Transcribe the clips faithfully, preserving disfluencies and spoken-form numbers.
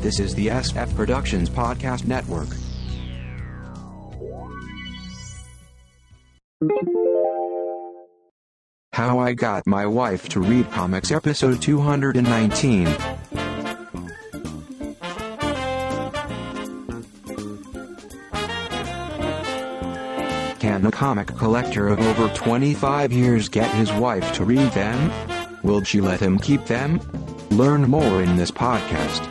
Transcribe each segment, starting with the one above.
This is the S F Productions Podcast Network. How I Got My Wife to Read Comics, episode two hundred nineteen. Can a comic collector of over twenty-five years get his wife to read them? Will she let him keep them? Learn more in this podcast.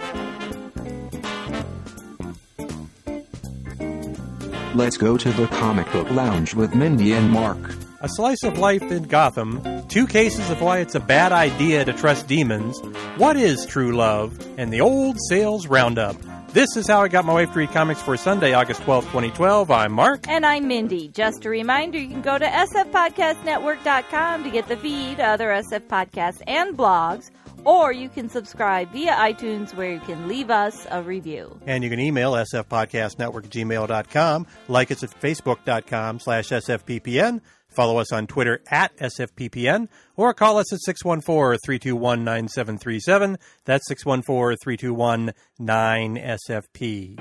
Let's go to the comic book lounge with Mindy and Mark. A slice of life in Gotham, two cases of why it's a bad idea to trust demons, what is true love, and the old sales roundup. This is How I Got My Wife to Read Comics for Sunday, August twelfth, twenty twelve. I'm Mark. And I'm Mindy. Just a reminder, you can go to S F podcast network dot com to get the feed, other S F podcasts, and blogs. Or you can subscribe via iTunes where you can leave us a review. And you can email sfpodcastnetwork at gmail dot com, like us at facebook.com slash sfppn, follow us on Twitter at sfppn, or call us at six one four, three two one, nine seven three seven. That's six one four, three two one, nine S F P.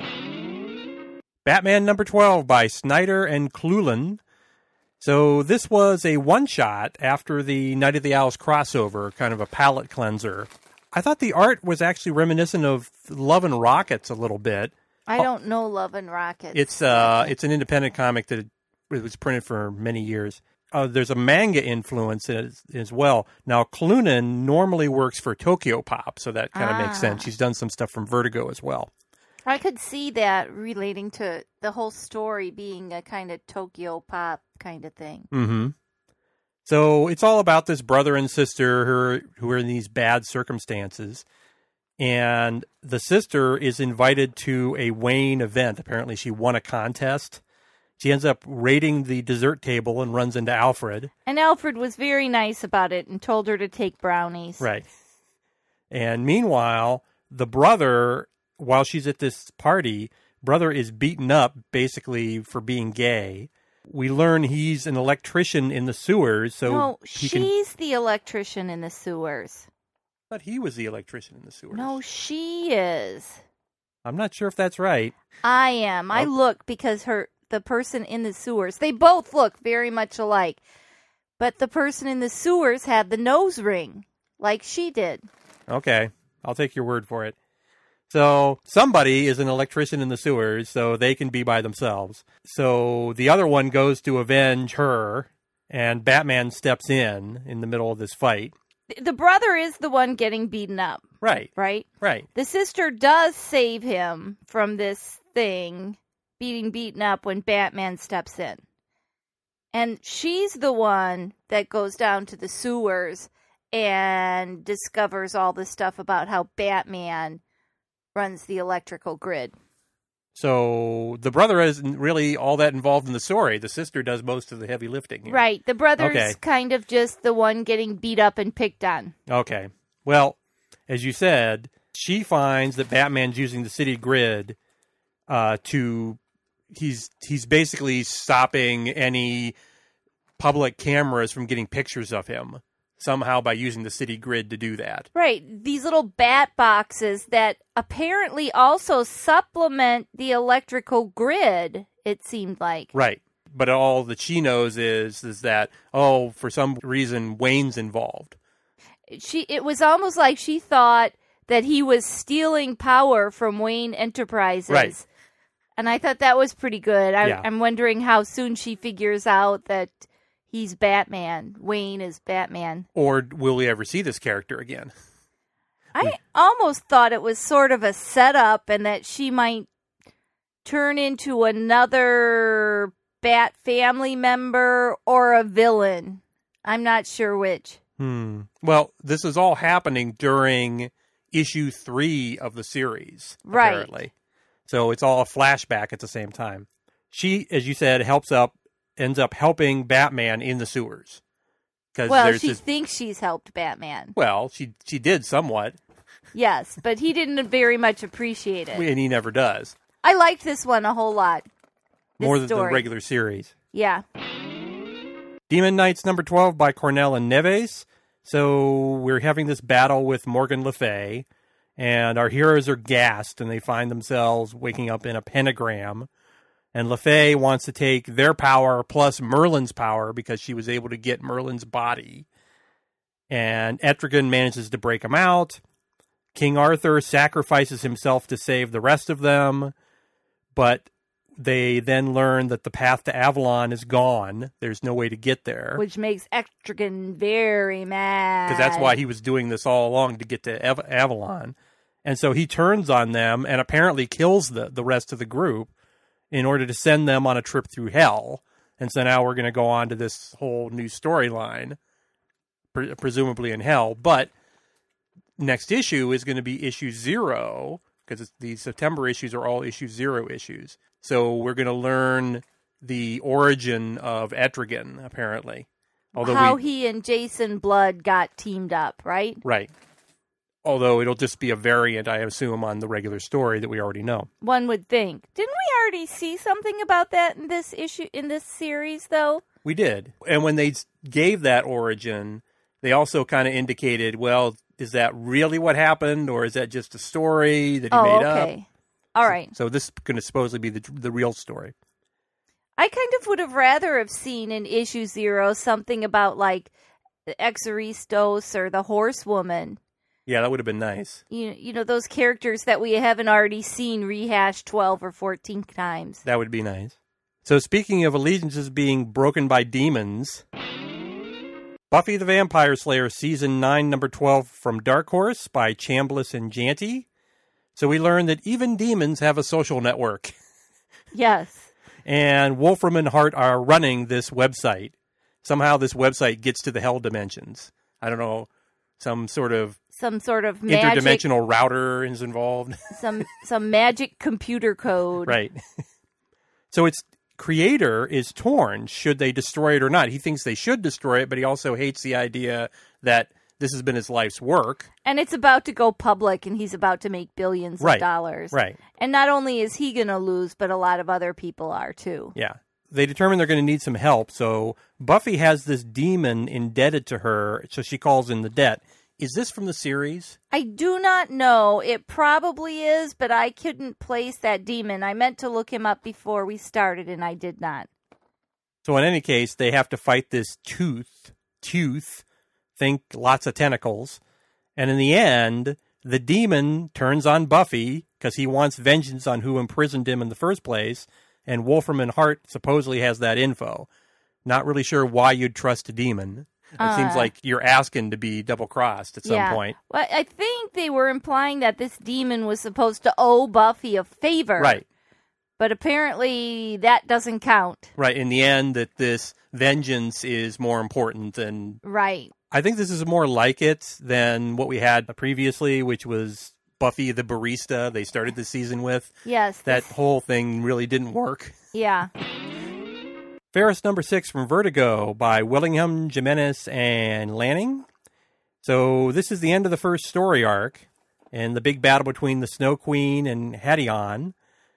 Batman number twelve by Snyder and Clulin. So this was a one-shot after the Night of the Owls crossover, kind of a palate cleanser. I thought the art was actually reminiscent of Love and Rockets a little bit. I don't know Love and Rockets. It's uh, it's an independent comic that it was printed for many years. Uh, there's a manga influence as, as well. Now, Clunan normally works for Tokyo Pop, so that kind of ah. makes sense. She's done some stuff from Vertigo as well. I could see that relating to the whole story being a kind of Tokyo Pop kind of thing. Mm-hmm. So it's all about this brother and sister who are, who are in these bad circumstances. And the sister is invited to a Wayne event. Apparently she won a contest. She ends up raiding the dessert table and runs into Alfred. And Alfred was very nice about it and told her to take brownies. Right. And meanwhile, the brother, while she's at this party, brother is beaten up basically for being gay. We learn he's an electrician in the sewers. So no, he she's can... the electrician in the sewers. But he was the electrician in the sewers. No, she is. I'm not sure if that's right. I am. I oh. look because her the person in the sewers, they both look very much alike. But the person in the sewers had the nose ring, like she did. Okay, I'll take your word for it. So somebody is an electrician in the sewers, so they can be by themselves. So the other one goes to avenge her, and Batman steps in in the middle of this fight. The brother is the one getting beaten up. Right. Right? Right. The sister does save him from this thing, being beaten up when Batman steps in. And she's the one that goes down to the sewers and discovers all this stuff about how Batman runs the electrical grid. So the brother isn't really all that involved in the story. The sister does most of the heavy lifting here. Right. The brother's okay. kind of just the one getting beat up and picked on. Okay. Well, as you said, she finds that Batman's using the city grid uh, to... He's he's basically stopping any public cameras from getting pictures of him somehow by using the city grid to do that. Right. These little bat boxes that apparently also supplement the electrical grid, it seemed like. Right. But all that she knows is is that, oh, for some reason, Wayne's involved. She It was almost like she thought that he was stealing power from Wayne Enterprises. Right. And I thought that was pretty good. I, yeah. I'm wondering how soon she figures out that he's Batman. Wayne is Batman. Or will we ever see this character again? I we... almost thought it was sort of a setup and that she might turn into another Bat family member or a villain. I'm not sure which. Hmm. Well, this is all happening during issue three of the series, right. apparently. So it's all a flashback at the same time. She, as you said, helps up, ends up helping Batman in the sewers. Well, she this... thinks she's helped Batman. Well, she she did somewhat. Yes, but he didn't very much appreciate it. And he never does. I liked this one a whole lot. More than the regular series. Yeah. Demon Knights number twelve by Cornell and Neves. So we're having this battle with Morgan Le Fay. And our heroes are gassed, and they find themselves waking up in a pentagram. And LeFay wants to take their power plus Merlin's power because she was able to get Merlin's body. And Etrigan manages to break him out. King Arthur sacrifices himself to save the rest of them. But they then learn that the path to Avalon is gone. There's no way to get there. Which makes Etrigan very mad. Because that's why he was doing this all along, to get to Av- Avalon. And so he turns on them and apparently kills the, the rest of the group in order to send them on a trip through hell. And so now we're going to go on to this whole new storyline, pre- presumably in hell. But next issue is going to be issue zero, because the September issues are all issue zero issues. So we're going to learn the origin of Etrigan, apparently. Although How we, he and Jason Blood got teamed up, right? Right. Although it'll just be a variant, I assume, on the regular story that we already know. One would think. Didn't we already see something about that in this issue, in this series, though? We did. And when they gave that origin, they also kind of indicated, well, is that really what happened, or is that just a story that he oh, made okay. up? All right. So, so this is going to supposedly be the the real story. I kind of would have rather have seen in issue zero something about, like, the Exoristos or the Horsewoman. Yeah, that would have been nice. You, you know, those characters that we haven't already seen rehashed twelve or fourteen times. That would be nice. So speaking of allegiances being broken by demons, Buffy the Vampire Slayer Season nine, Number twelve from Dark Horse by Chambliss and Janty. So we learn that even demons have a social network. Yes. And Wolfram and Hart are running this website. Somehow this website gets to the hell dimensions. I don't know, some sort of Some sort of magic, interdimensional router is involved. some some magic computer code. Right. So its creator is torn, should they destroy it or not. He thinks they should destroy it, but he also hates the idea that this has been his life's work. And it's about to go public, and he's about to make billions Right. of dollars. Right. And not only is he going to lose, but a lot of other people are, too. Yeah. They determine they're going to need some help, so Buffy has this demon indebted to her, so she calls in the debt. Is this from the series? I do not know. It probably is, but I couldn't place that demon. I meant to look him up before we started, and I did not. So in any case, they have to fight this tooth, tooth, think lots of tentacles. And in the end, the demon turns on Buffy because he wants vengeance on who imprisoned him in the first place. And Wolfram and Hart supposedly has that info. Not really sure why you'd trust a demon. It Uh, seems like you're asking to be double-crossed at some yeah. point. Well, I think they were implying that this demon was supposed to owe Buffy a favor. Right. But apparently that doesn't count. Right. In the end, that this vengeance is more important than... Right. I think this is more like it than what we had previously, which was Buffy the Barista they started the season with. Yes. That this- whole thing really didn't work. Yeah. Ferris number six from Vertigo by Willingham, Jimenez, and Lanning. So this is the end of the first story arc and the big battle between the Snow Queen and Hadion.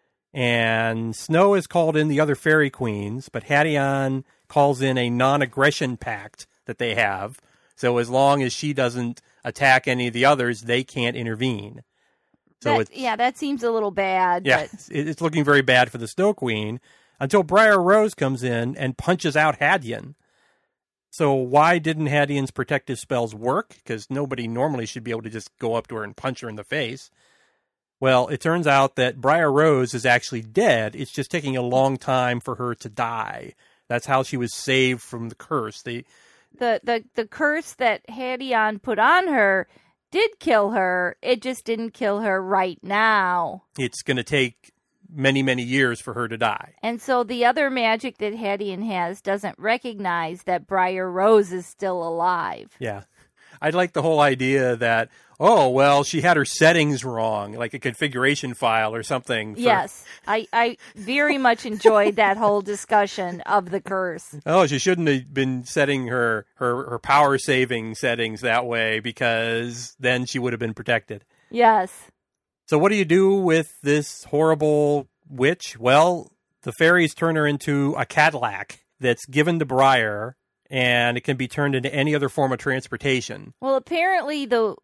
And Snow has called in the other fairy queens, but Hadion calls in a non-aggression pact that they have. So as long as she doesn't attack any of the others, they can't intervene. So That- it's, yeah, that seems a little bad. yeah, But it's, it's looking very bad for the Snow Queen until Briar Rose comes in and punches out Hadion. So why didn't Hadion's protective spells work? Because nobody normally should be able to just go up to her and punch her in the face. Well, it turns out that Briar Rose is actually dead. It's just taking a long time for her to die. That's how she was saved from the curse. They, the, the, the curse that Hadion put on her did kill her. It just didn't kill her right now. it's going to take many, many years for her to die. And so the other magic that Hadion has doesn't recognize that Briar Rose is still alive. Yeah. I'd like the whole idea that, oh, well, she had her settings wrong, like a configuration file or something. For, Yes, I, I very much enjoyed that whole discussion of the curse. Oh, she shouldn't have been setting her, her, her power saving settings that way because then she would have been protected. Yes. So what do you do with this horrible witch? Well, the fairies turn her into a Cadillac that's given to Briar, and it can be turned into any other form of transportation. Well, apparently the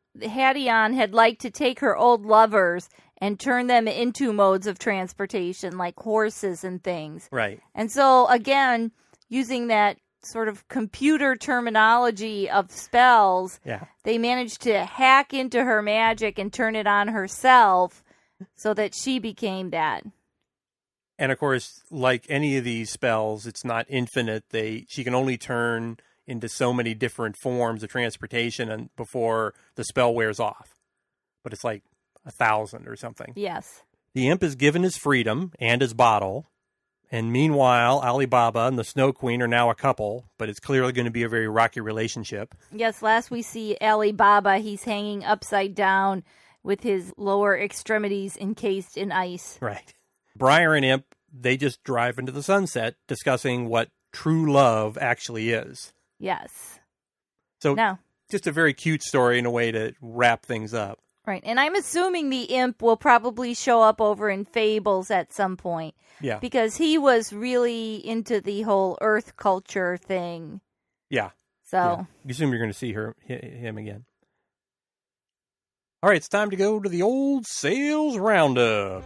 Hattie-On had liked to take her old lovers and turn them into modes of transportation, like horses and things. Right. And so, again, using that sort of computer terminology of spells, yeah. they managed to hack into her magic and turn it on herself so that she became that. And, of course, like any of these spells, it's not infinite. They She can only turn into so many different forms of transportation and before the spell wears off. But it's like a thousand or something. Yes. The imp is given his freedom and his bottle. And meanwhile, Alibaba and the Snow Queen are now a couple, but it's clearly going to be a very rocky relationship. Yes, last we see Alibaba, he's hanging upside down with his lower extremities encased in ice. Right. Briar and Imp, they just drive into the sunset discussing what true love actually is. Yes. So now, just a very cute story in a way to wrap things up. Right. And I'm assuming the imp will probably show up over in Fables at some point. Yeah. Because he was really into the whole Earth culture thing. Yeah. So. Yeah. You assume you're going to see her, him again. All right, it's time to go to the old sales roundup.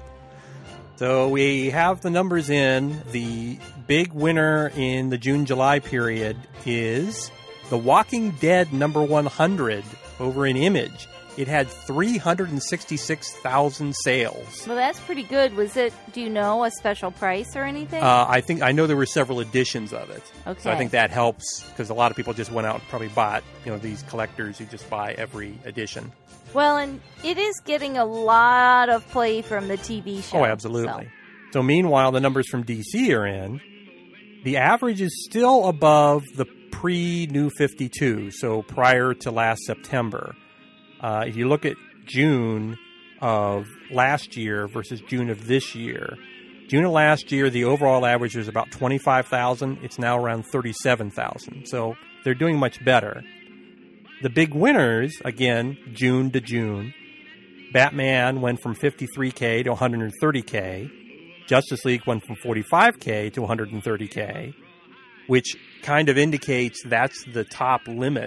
So we have the numbers in. The big winner in the June-July period is The Walking Dead number one hundred over in Image. It had three hundred sixty-six thousand sales. Well, that's pretty good. Was it, do you know, a special price or anything? Uh, I think I know there were several editions of it. Okay. So I think that helps because a lot of people just went out and probably bought, you know, these collectors who just buy every edition. Well, and it is getting a lot of play from the T V show. Oh, absolutely. So, so meanwhile, the numbers from D C are in. The average is still above the pre-New fifty-two, so prior to last September. Uh, if you look at June of last year versus June of this year, June of last year, the overall average was about twenty-five thousand. It's now around thirty-seven thousand. So they're doing much better. The big winners, again, June to June, Batman went from fifty-three K to one hundred thirty K. Justice League went from forty-five K to one hundred thirty K, which kind of indicates that's the top limit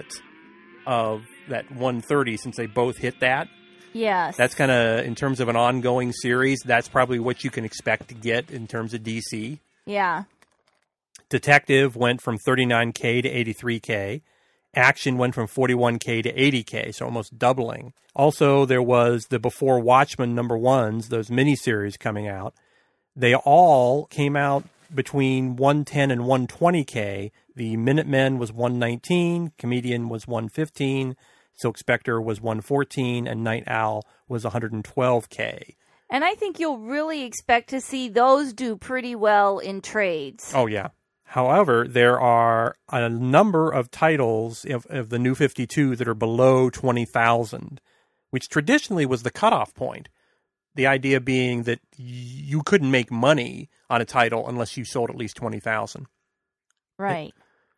of that one hundred thirty since they both hit that. Yes. That's kind of, in terms of an ongoing series, that's probably what you can expect to get in terms of D C. Yeah. Detective went from thirty-nine K to eighty-three K. Action went from forty-one K to eighty K, so almost doubling. Also, there was the Before Watchmen number ones, those miniseries coming out. They all came out between one ten and one twenty K. The Minutemen was one nineteen, Comedian was one fifteen, Silk Spectre was one fourteen, and Night Owl was one hundred twelve K. And I think you'll really expect to see those do pretty well in trades. Oh, yeah. However, there are a number of titles of, of the New fifty-two that are below twenty thousand, which traditionally was the cutoff point. The idea being that you couldn't make money on a title unless you sold at least twenty thousand. Right.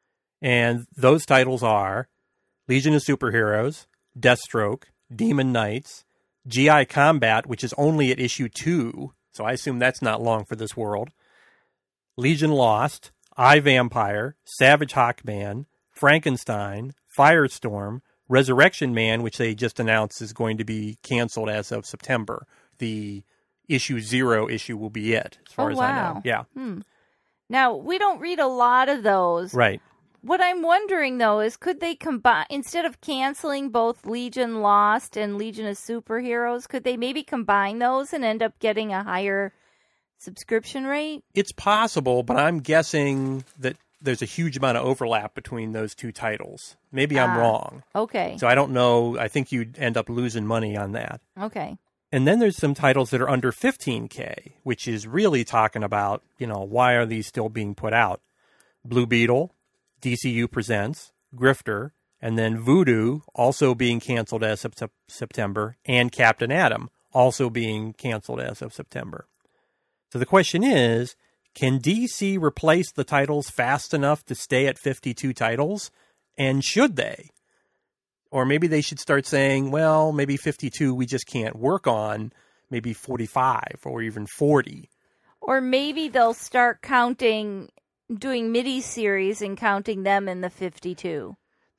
And those titles are Legion of Superheroes, Deathstroke, Demon Knights, G I Combat, which is only at issue two, so I assume that's not long for this world, Legion Lost, I, Vampire, Savage Hawkman, Frankenstein, Firestorm, Resurrection Man, which they just announced is going to be canceled as of September. The issue zero issue will be it, as far oh, as wow. I know. Yeah. Hmm. Now, we don't read a lot of those. Right. What I'm wondering, though, is could they combine, instead of canceling both Legion Lost and Legion of Superheroes, could they maybe combine those and end up getting a higher subscription rate? It's possible, but I'm guessing that there's a huge amount of overlap between those two titles. Maybe I'm Ah, wrong. Okay. So I don't know. I think you'd end up losing money on that. Okay. And then there's some titles that are under fifteen K, which is really talking about, you know, why are these still being put out? Blue Beetle, D C U Presents, Grifter, and then Voodoo also being canceled as of sep- September, and Captain Atom also being canceled as of September. So the question is, can D C replace the titles fast enough to stay at fifty-two titles? And should they? Or maybe they should start saying, well, maybe fifty-two we just can't work on, maybe forty-five or even forty. Or maybe they'll start counting, doing midi-series and counting them in the fifty-two.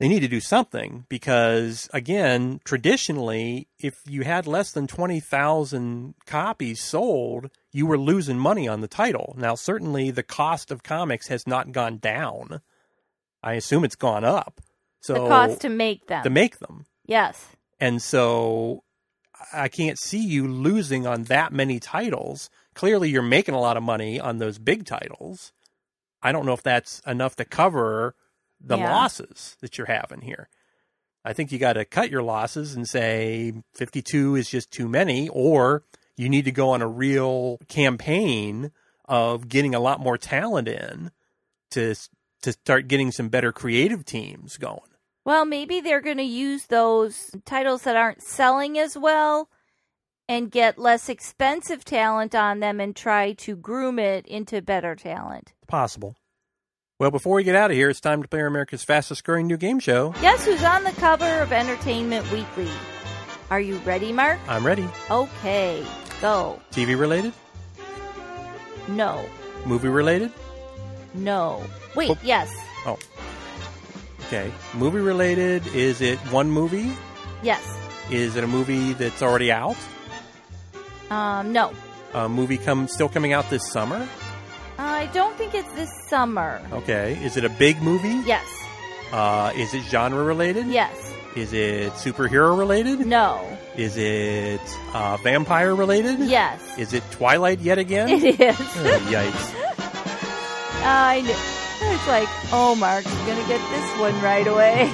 They need to do something because, again, traditionally, if you had less than twenty thousand copies sold, you were losing money on the title. Now, certainly the cost of comics has not gone down. I assume it's gone up. So the cost to make them. To make them. Yes. And so I can't see you losing on that many titles. Clearly, you're making a lot of money on those big titles. I don't know if that's enough to cover the yeah. losses that you're having here. I think you got to cut your losses and say fifty-two is just too many, or you need to go on a real campaign of getting a lot more talent in to to start getting some better creative teams going. Well, maybe they're going to use those titles that aren't selling as well and get less expensive talent on them and try to groom it into better talent. Possible. Well, before we get out of here, it's time to play America's fastest growing new game show. Guess who's on the cover of Entertainment Weekly? Are you ready, Mark? I'm ready. Okay, go. T V related? No. Movie related? No. Wait, Oh. yes. Oh. Okay. Movie related, is it one movie? Yes. Is it a movie that's already out? Um, no. A movie come still coming out this summer? I don't think it's this summer. Okay. Is it a big movie? Yes. Uh, is it genre related? Yes. Is it superhero related? No. Is it uh, vampire related? Yes. Is it Twilight yet again? It is. Oh, yikes. I knew. It's like, oh, Mark's going to get this one right away.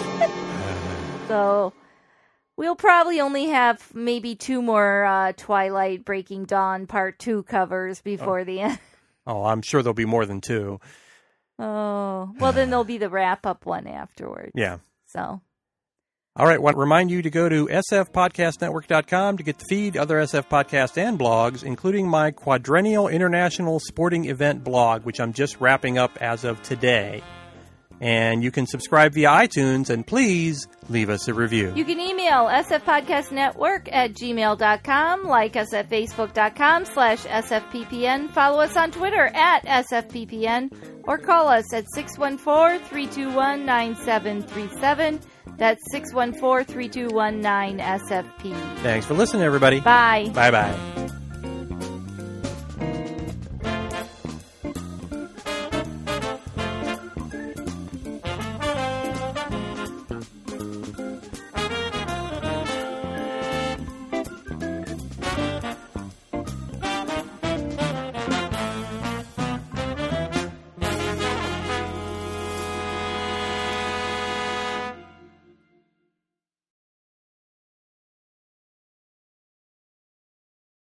So we'll probably only have maybe two more uh, Twilight Breaking Dawn Part two covers before oh. the end. Oh, I'm sure there'll be more than two. Oh, well, then there'll be the wrap-up one afterwards. Yeah. So. All right. Want to remind you to go to s f podcast network dot com to get the feed, other S F podcasts, and blogs, including my Quadrennial International Sporting Event blog, which I'm just wrapping up as of today. And you can subscribe via iTunes, and please leave us a review. You can email sfpodcastnetwork at gmail dot com, like us at facebook dot com slash sfppn, follow us on Twitter at sfppn, or call us at six one four, three two one, nine seven three seven. That's six one four, three two one, nine S F P. Thanks for listening, everybody. Bye. Bye-bye.